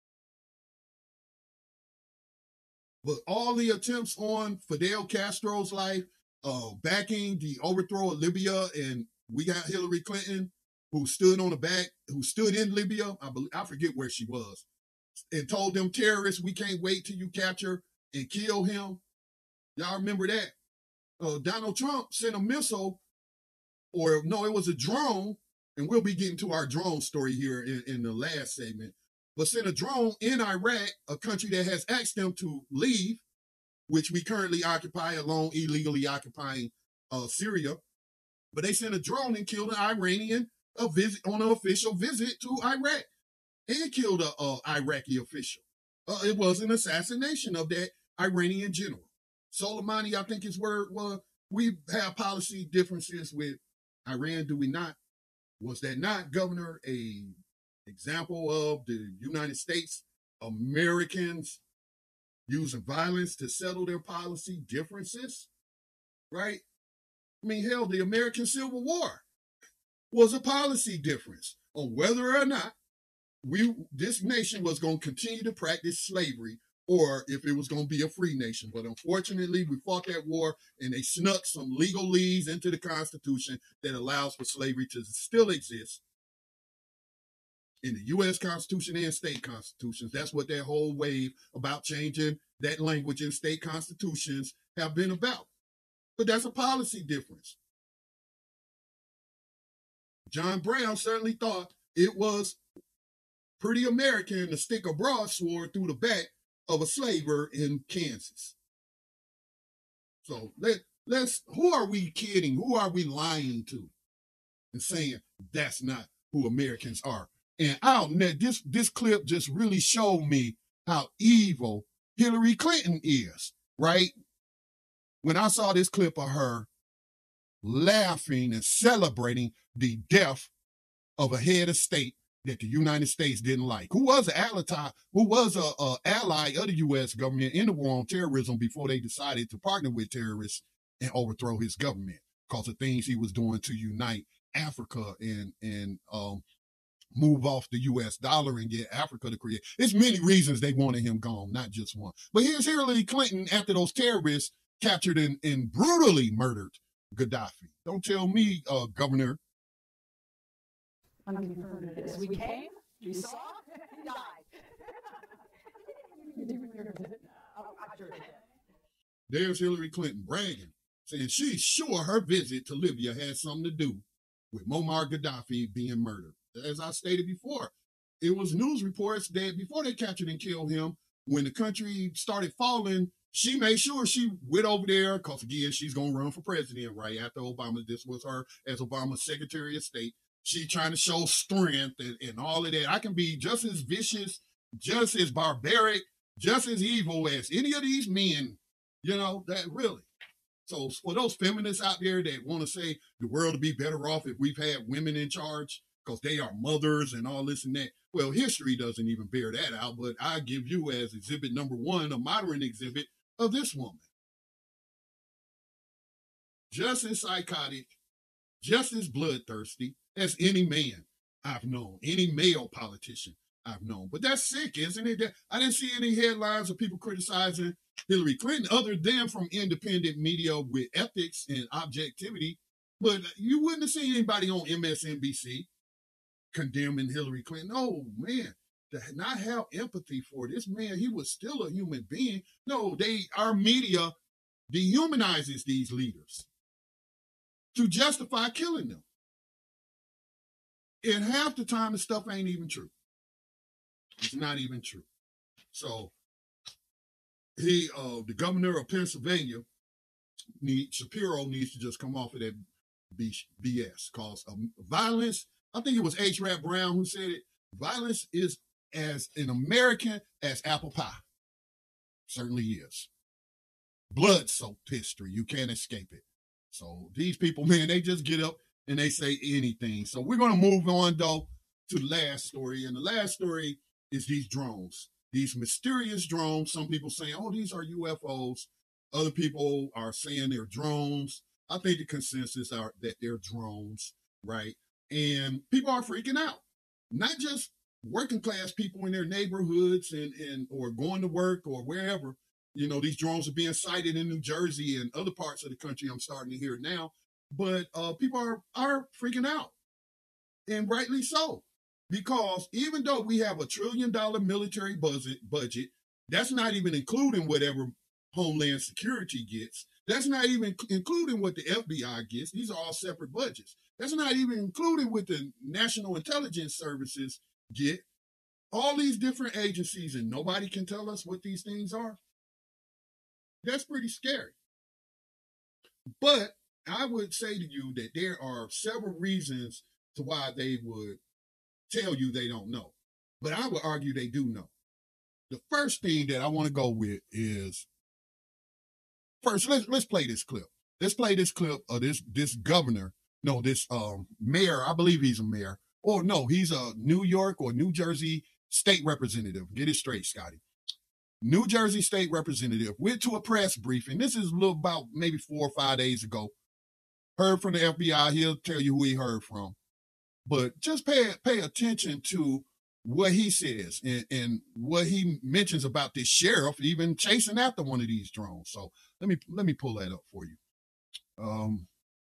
But all the attempts on Fidel Castro's life, uh, backing the overthrow of Libya, and we got Hillary Clinton, who stood on the back, who stood in Libya, I believe, I forget where she was, and told them terrorists, we can't wait till you capture and kill him. Y'all remember that? Uh, Donald Trump sent a missile, or no, it was a drone, and we'll be getting to our drone story here in, in the last segment, but sent a drone in Iraq, a country that has asked them to leave, which we currently occupy, along illegally occupying uh, Syria. But they sent a drone and killed an Iranian a visit, on an official visit to Iraq, and killed an uh, Iraqi official. Uh, it was an assassination of that Iranian general. Soleimani, I think, is where well, we have policy differences with Iran, do we not? Was that not, Governor, a example of the United States Americans using violence to settle their policy differences? Right? I mean, hell, the American Civil War was a policy difference on whether or not we this nation was going to continue to practice slavery or if it was going to be a free nation. But unfortunately, we fought that war and they snuck some legalese into the Constitution that allows for slavery to still exist in the U S Constitution and state constitutions. That's what that whole wave about changing that language in state constitutions have been about. But that's a policy difference. John Brown certainly thought it was pretty American to stick a broadsword through the back of a slaver in Kansas. So let, let's, who are we kidding? Who are we lying to and saying that's not who Americans are? And I'll this this clip just really showed me how evil Hillary Clinton is, right? When I saw this clip of her laughing and celebrating the death of a head of state that the United States didn't like, who was an ally, who was a, a ally of the U S government in the war on terrorism before they decided to partner with terrorists and overthrow his government because of things he was doing to unite Africa and and um. move off the U S dollar and get Africa to create. There's many reasons they wanted him gone, not just one. But here's Hillary Clinton after those terrorists captured and, and brutally murdered Gaddafi. Don't tell me, uh, Governor. Unconfirmed it is. We came, we saw, he died. There's Hillary Clinton bragging, saying she's sure her visit to Libya had something to do with Muammar Gaddafi being murdered. As I stated before, it was news reports that before they captured and killed him, when the country started falling, she made sure she went over there, because again, she's going to run for president right after Obama. This was her as Obama's Secretary of State. She trying to show strength and, and all of that. I can be just as vicious, just as barbaric, just as evil as any of these men, you know, that really. So for those feminists out there that want to say the world would be better off if we've had women in charge, because they are mothers and all this and that. Well, history doesn't even bear that out, but I give you as exhibit number one, a modern exhibit of this woman. Just as psychotic, just as bloodthirsty as any man I've known, any male politician I've known. But that's sick, isn't it? I didn't see any headlines of people criticizing Hillary Clinton other than from independent media with ethics and objectivity. But you wouldn't have seen anybody on M S N B C condemning Hillary Clinton. Oh, man, to not have empathy for this man, he was still a human being. No, they, our media dehumanizes these leaders to justify killing them. And half the time, the stuff ain't even true. It's not even true. So he, uh, the governor of Pennsylvania, need, Shapiro needs to just come off of that B S because um, violence, I think it was H. Rap Brown who said it, violence is as an American as apple pie. Certainly is. Blood-soaked history. You can't escape it. So these people, man, they just get up and they say anything. So we're going to move on, though, to the last story. And the last story is these drones. These mysterious drones. Some people saying, oh, these are U F Os. Other people are saying they're drones. I think the consensus are that they're drones, right? And people are freaking out. Not just working class people in their neighborhoods and, and or going to work or wherever. You know, these drones are being sighted in New Jersey and other parts of the country. I'm starting to hear now. But uh, people are, are freaking out. And rightly so. Because even though we have a trillion dollar military budget, budget, that's not even including whatever Homeland Security gets. That's not even including what the F B I gets. These are all separate budgets. That's not even including what the National Intelligence Services get. All these different agencies, and nobody can tell us what these things are. That's pretty scary. But I would say to you that there are several reasons to why they would tell you they don't know. But I would argue they do know. The first thing that I want to go with is, first, let's let's play this clip. Let's play this clip of this, this governor no, this um mayor, I believe he's a mayor. Or no, he's a New York or New Jersey state representative. Get it straight, Scotty. New Jersey state representative went to a press briefing. This is a little about maybe four or five days ago. Heard from the F B I. He'll tell you who he heard from. But just pay pay attention to what he says and, and what he mentions about this sheriff even chasing after one of these drones. So let me let me pull that up for you. Um,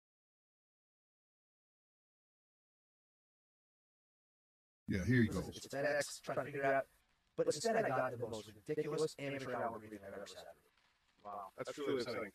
yeah, here you go. It's FedEx trying to figure out, but instead I got the most ridiculous amateur hour briefing I've ever sat through. Wow, that's truly exciting.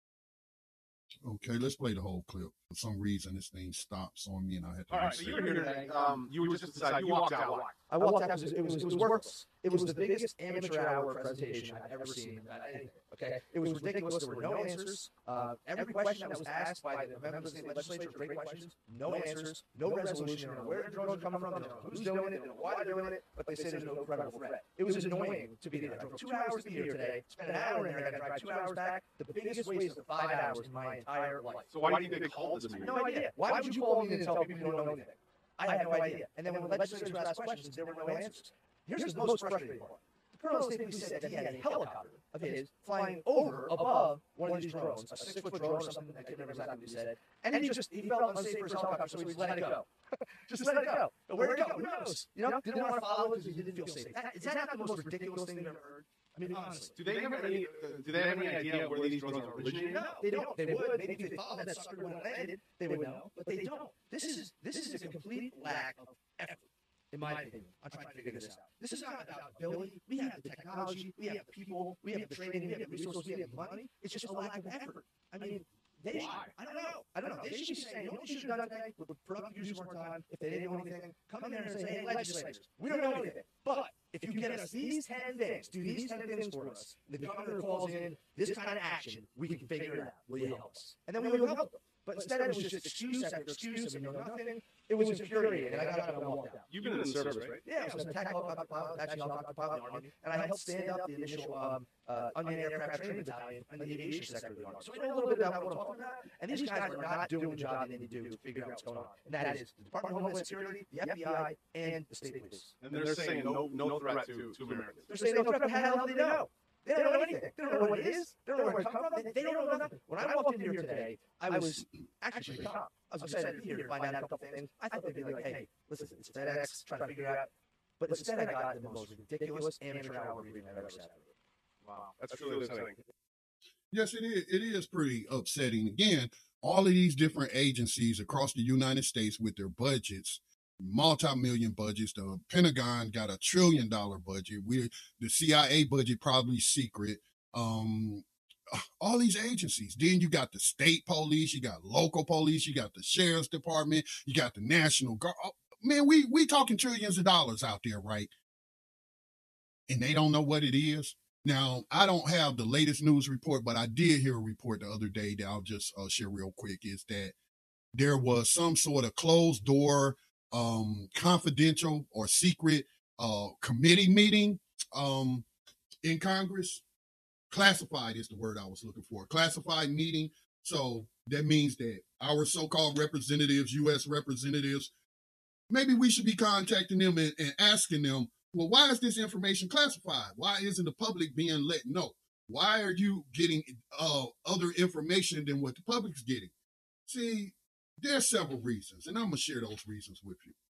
Okay, let's play the whole clip. For some reason, this thing stops on me, and I had to. All right, so you were here today. Um, you were just decided. You walked out. Why? I walked out because it was it was worthless. It was the biggest amateur hour presentation I've ever seen about anything. Okay, it was ridiculous. There were no answers. Uh, every question that was asked by the members of the legislature were great questions. No answers. No resolution. They don't know where the drones are coming from. They don't know who's doing it. They don't know why they're doing it. But they say there's no credible threat. It was annoying to be there. I drove two hours to be here today. Spent an hour in there. I got to drive two hours back. The biggest waste of five hours in my entire life. So why do you think they called this meeting? No idea. Why would you call me and tell people you don't know anything? I had no idea. And then when the legislators asked questions, there were no answers. Here's the most frustrating part. The Colonel of State Police said that he had a helicopter of his flying over above one of these drones, a six-foot drone or something. I can't remember exactly what he said. And he just he felt unsafe for his helicopter, so he just let it go. Just let it go. But where it go? Who knows? You know, didn't want to follow it because he didn't feel safe. That, is that not the most ridiculous thing you've ever heard? I mean, honestly. Do they have any? Uh, do they have any idea where these drones are originating? No, they don't. They would. Maybe if they followed that sucker when it landed, they would know. But they don't. This is this is a complete lack of effort, in my opinion, on trying to figure this out. This is not about ability. We have the technology. We have the people. We have the training. We have the resources. We have the money. It's just a lack of effort. I mean, they should, I don't know. I don't know. They should be saying, you know what we should have done today? With productive use more time. If they didn't know anything, come in there and say, hey, legislators, we don't know anything. But if you get us these ten things, do these ten things for us, the governor calls in this kind of action, we can figure it out. Will you help us? And then we would help them. But instead, it was just excuse after excuse, and we know nothing. It was infuriating, and I got up and I walked out. You've been in the service, right? Yeah, I was a tactical helicopter pilot, actually helicopter pilot in the Army, and I helped stand up the initial um, uh, unmanned aircraft training battalion in the aviation sector of the Army. So I know a little bit about what I'm talking about, and these guys are not doing the job they need to do to figure out what's going on. And that is the Department of Homeland Security, the F B I, and the state police. And they're saying no, no threat to, to Americans. They're saying no threat, but how the hell do they know? They don't know anything. They don't know what it is. They don't know where it comes from. They, they don't know nothing. When I walked in here today, I was actually pretty calm. I was excited to be here to find out a couple things. I thought they'd be like, hey, listen, it's FedEx, trying to figure it out. But instead, I got the most ridiculous amateur hour briefing I've ever sat through. Wow, that's truly exciting. Yes, it is. It is pretty upsetting. Again, all of these different agencies across the United States with their budgets, multi-million budgets. The Pentagon got a trillion dollar budget. We, the C I A budget probably secret. Um, all these agencies. Then you got the state police, you got local police, you got the sheriff's department, you got the National Guard. Oh, man, we we talking trillions of dollars out there, right? And they don't know what it is. Now, I don't have the latest news report, but I did hear a report the other day that I'll just uh, share real quick, is that there was some sort of closed door, um, confidential or secret uh, committee meeting um, in Congress. Classified is the word I was looking for. Classified meeting. So that means that our so-called representatives, U S representatives, maybe we should be contacting them and, and asking them, well, why is this information classified? Why isn't the public being let know? Why are you getting uh, other information than what the public's getting? See, there's several reasons, and I'm going to share those reasons with you.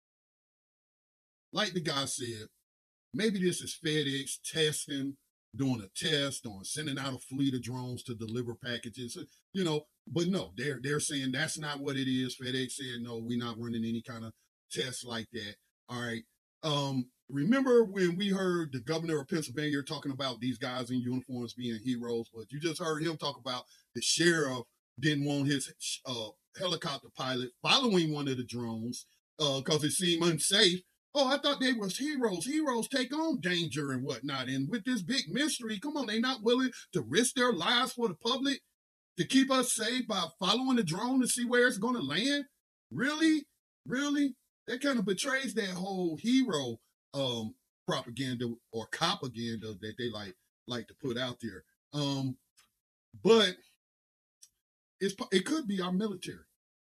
Like the guy said, maybe this is FedEx testing, doing a test on sending out a fleet of drones to deliver packages, you know, but no, they're they're saying that's not what it is. FedEx said, no, we're not running any kind of tests like that. All right. Um, remember when we heard the governor of Pennsylvania talking about these guys in uniforms being heroes, but you just heard him talk about the sheriff didn't want his uh, helicopter pilot following one of the drones because uh, it seemed unsafe. Oh, I thought they was heroes. Heroes take on danger and whatnot. And with this big mystery, come on, they not willing to risk their lives for the public to keep us safe by following the drone to see where it's going to land? Really? Really? That kind of betrays that whole hero um, propaganda or propaganda that they like like to put out there. Um, but it's it could be our military.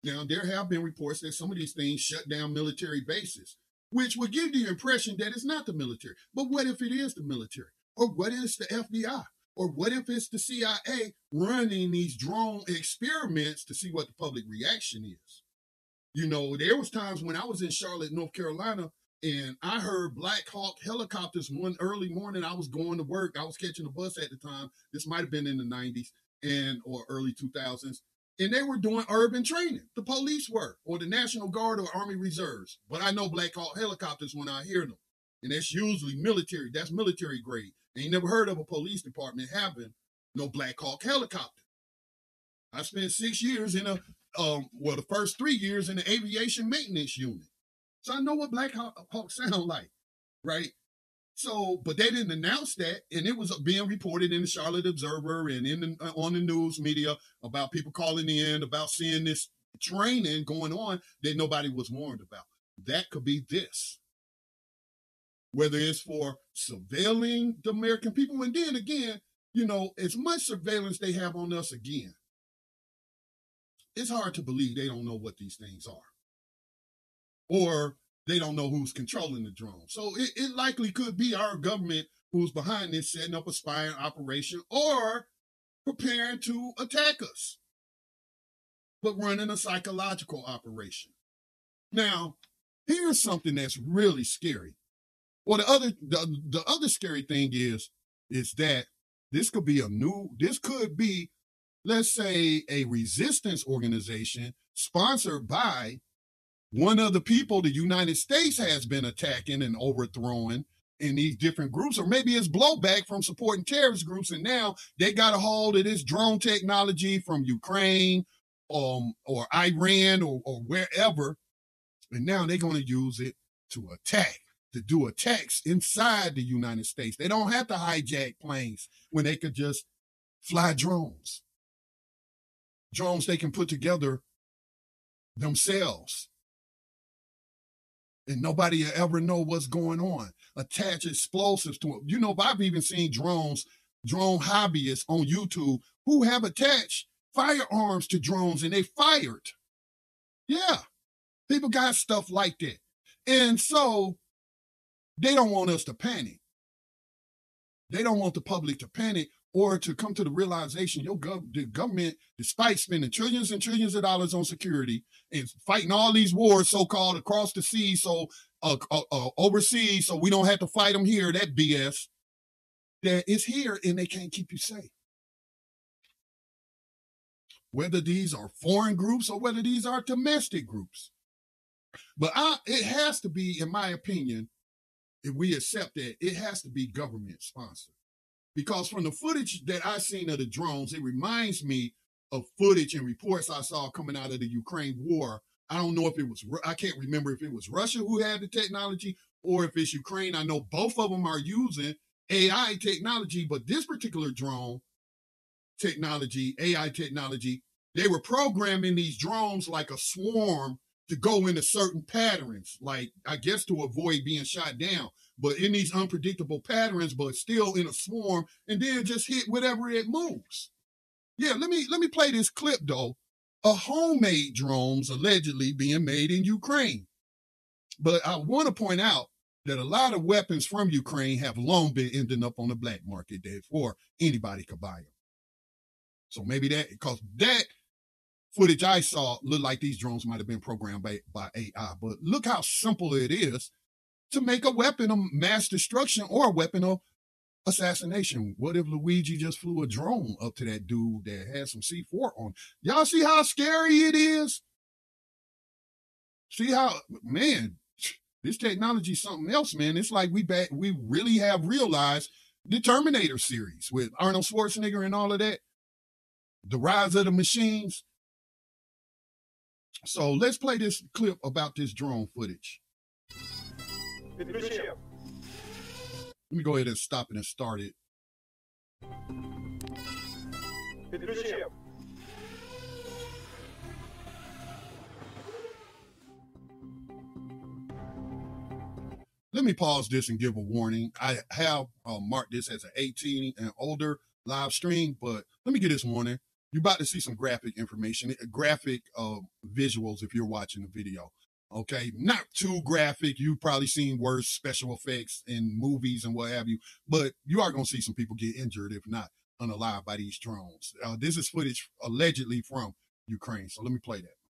Now, there have been reports that some of these things shut down military bases, which would give the impression that it's not the military. But what if it is the military? Or what if it's the F B I? Or what if it's the C I A running these drone experiments to see what the public reaction is? You know, there was times when I was in Charlotte, North Carolina, and I heard Black Hawk helicopters one early morning. I was going to work. I was catching a bus at the time. This might have been in the nineties and or early two thousands. And they were doing urban training. The police were, or the National Guard or Army Reserves. But I know Black Hawk helicopters when I hear them. And that's usually military. That's military grade. I ain't never heard of a police department having no Black Hawk helicopter. I spent six years in a, um, well, the first three years in the aviation maintenance unit. So I know what Black Hawk, Hawk sound like, right? So, but they didn't announce that, and it was being reported in the Charlotte Observer and in the, uh, on the news media about people calling in, about seeing this training going on that nobody was warned about. That could be this. Whether it's for surveilling the American people, and then again, you know, as much surveillance they have on us again, it's hard to believe they don't know what these things are. Or they don't know who's controlling the drone. So it, it likely could be our government who's behind this, setting up a spying operation or preparing to attack us, but running a psychological operation. Now, here's something that's really scary. Well, the other the, the other scary thing is, is that this could be a new, this could be, let's say, a resistance organization sponsored by one of the people the United States has been attacking and overthrowing in these different groups, or maybe it's blowback from supporting terrorist groups, and now they got a hold of this drone technology from Ukraine um, or Iran or, or wherever, and now they're going to use it to attack, to do attacks inside the United States. They don't have to hijack planes when they could just fly drones. Drones they can put together themselves. And nobody will ever know what's going on. Attach explosives to it. You know, I've even seen drones, drone hobbyists on YouTube who have attached firearms to drones and they fired. Yeah, people got stuff like that. And so they don't want us to panic. They don't want the public to panic or to come to the realization your gov- the government, despite spending trillions and trillions of dollars on security and fighting all these wars, so-called across the sea, so uh, uh, uh, overseas, so we don't have to fight them here, that B S, that is here and they can't keep you safe. Whether these are foreign groups or whether these are domestic groups. But I, it has to be, in my opinion, if we accept that, it has to be government sponsored. Because from the footage that I've seen of the drones, it reminds me of footage and reports I saw coming out of the Ukraine war. I don't know if it was, I can't remember if it was Russia who had the technology or if it's Ukraine. I know both of them are using A I technology, but this particular drone technology, A I technology, they were programming these drones like a swarm to go into certain patterns, like I guess to avoid being shot down, but in these unpredictable patterns, but still in a swarm, and then just hit whatever it moves. Yeah, let me let me play this clip though. A homemade drones allegedly being made in Ukraine. But I want to point out that a lot of weapons from Ukraine have long been ending up on the black market, therefore anybody could buy them. So maybe that, because that footage I saw looked like these drones might have been programmed by, by A I. But look how simple it is to make a weapon of mass destruction or a weapon of assassination. What if Luigi just flew a drone up to that dude that had some C four on? Y'all see how scary it is? See how, man, this technology is something else, man. It's like we back, we really have realized the Terminator series with Arnold Schwarzenegger and all of that. The rise of the machines. So let's play this clip about this drone footage. Let me go ahead and stop it and start it. Let me pause this and give a warning. I have uh, marked this as an eighteen and older live stream, but let me get this warning. you're about to see some graphic information, graphic uh, visuals if you're watching the video. Okay, not too graphic. You've probably seen worse special effects in movies and what have you, but you are going to see some people get injured, if not unalive, by these drones. Uh, this is footage allegedly from Ukraine. So let me play that.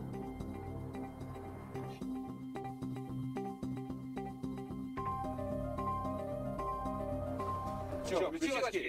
Все, включил очки.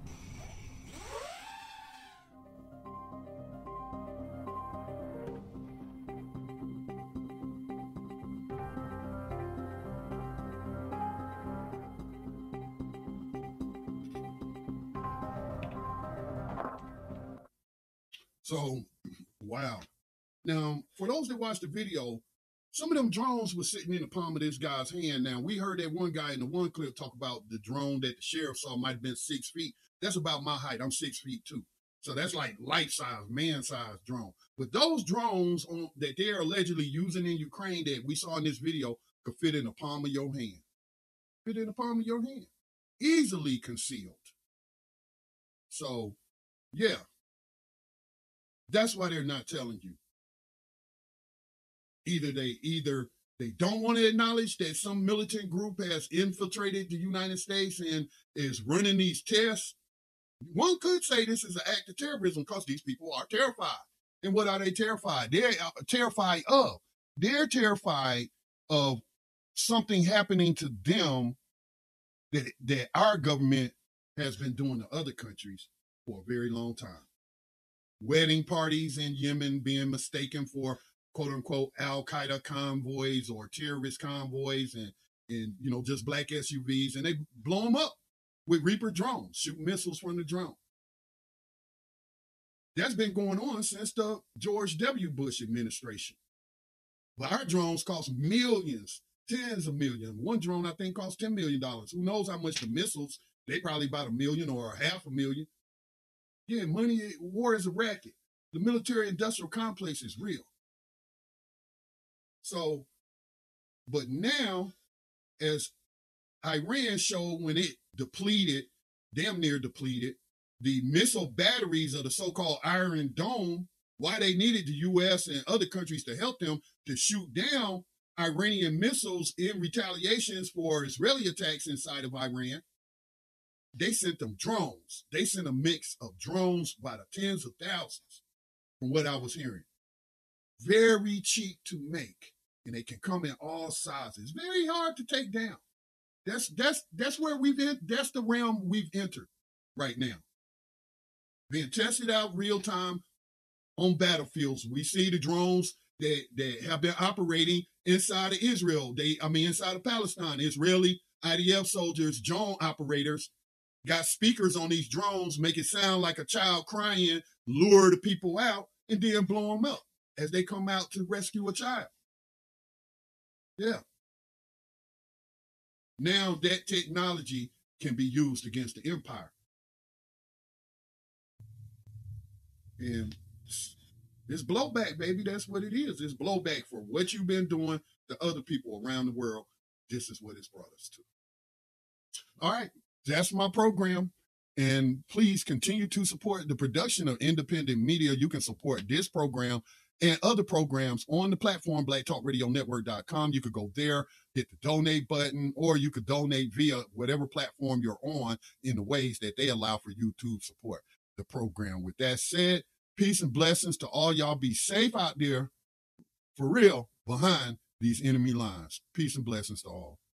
So, wow. Now, for those that watched the video, some of them drones were sitting in the palm of this guy's hand. Now, we heard that one guy in the one clip talk about the drone that the sheriff saw might have been six feet. That's about my height. I'm six feet two. So that's like life-size, man-sized drone. But those drones on, that they're allegedly using in Ukraine that we saw in this video could fit in the palm of your hand. Fit in the palm of your hand. Easily concealed. So, yeah. That's why they're not telling you. Either they either they don't want to acknowledge that some militant group has infiltrated the United States and is running these tests. One could say this is an act of terrorism because these people are terrified. And what are they terrified? They're terrified of. They're terrified of something happening to them that, that our government has been doing to other countries for a very long time. Wedding parties in Yemen being mistaken for quote unquote Al-Qaeda convoys or terrorist convoys and, and, you know, just black S U Vs, and they blow them up with Reaper drones, shoot missiles from the drone. That's been going on since the George W. Bush administration. But our drones cost millions, tens of millions. One drone, I think, costs ten million dollars. Who knows how much the missiles? They probably about a million or a half a million. Yeah, money, war is a racket. The military-industrial complex is real. So, but now, as Iran showed when it depleted, damn near depleted, the missile batteries of the so-called Iron Dome, why they needed the U S and other countries to help them to shoot down Iranian missiles in retaliations for Israeli attacks inside of Iran, they sent them drones. They sent a mix of drones by the tens of thousands, from what I was hearing. Very cheap to make, and they can come in all sizes. Very hard to take down. That's that's that's where we've in, that's the realm we've entered right now. Being tested out real time on battlefields. We see the drones that, that have been operating inside of Israel. They, I mean, inside of Palestine. Israeli I D F soldiers, drone operators, got speakers on these drones, make it sound like a child crying, lure the people out, and then blow them up as they come out to rescue a child. Yeah. Now that technology can be used against the empire. And it's blowback, baby. That's what it is. It's blowback for what you've been doing to other people around the world. This is what it's brought us to. All right. That's my program. And please continue to support the production of independent media. You can support this program and other programs on the platform, black talk radio network dot com. You could go there, hit the donate button, or you could donate via whatever platform you're on in the ways that they allow for you to support the program. With that said, peace and blessings to all y'all. Be safe out there, for real, behind these enemy lines. Peace and blessings to all.